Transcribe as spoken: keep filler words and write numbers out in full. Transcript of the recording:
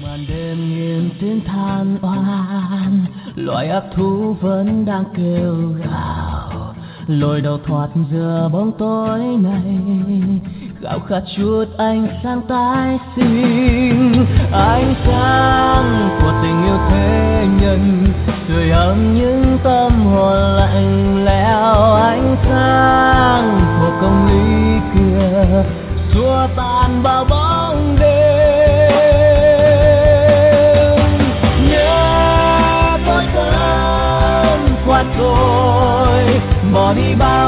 màn đêm nghiêng tiếng than oan, loài ác thú vẫn đang kêu gào, lội đầu thoát giữa bóng tối này, khao khát chút ánh sáng tái sinh. Ánh sáng của tình yêu thế nhân sưởi ấm những tâm hồn lạnh lẽo, ánh sáng của công lý kia xua tan bao bóng đêm. Nhớ tôi sớm qua tôi bỏ đi bao